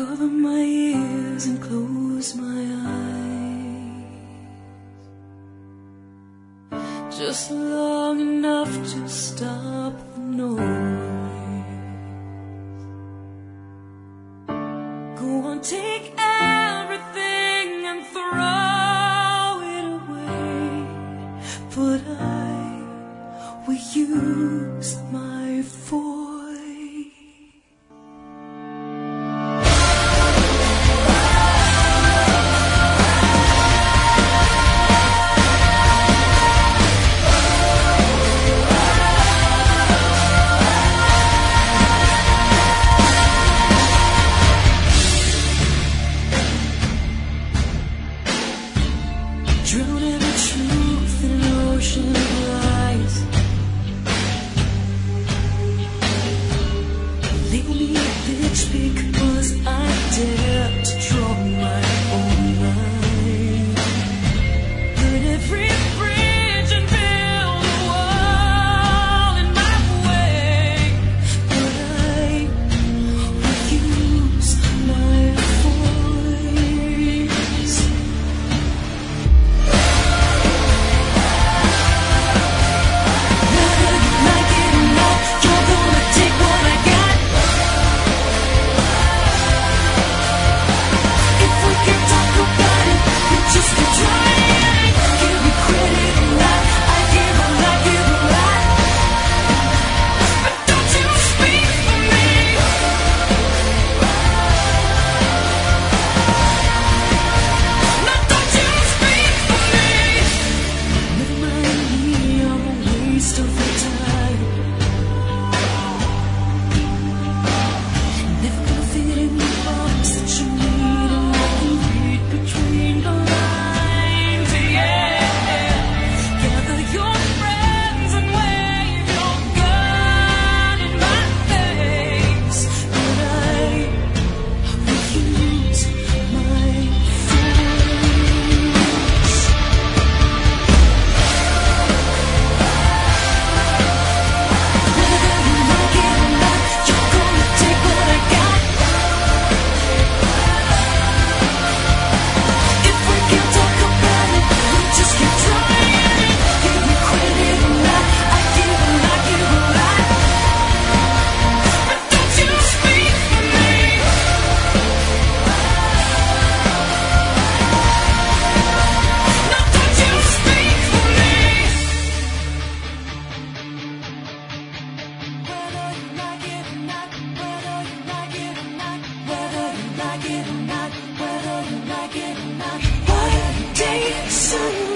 cover my ears and close my eyes, just long enough to stop the noise. Go on, take everything and throw it away, but I will use my voice. Drowning the truth in an ocean of lies. Label me a bitch because I dare to draw my own line. Burn every bridge and build a wall in my way, but I will use my voice. Whether you like it or not, what a day, sun.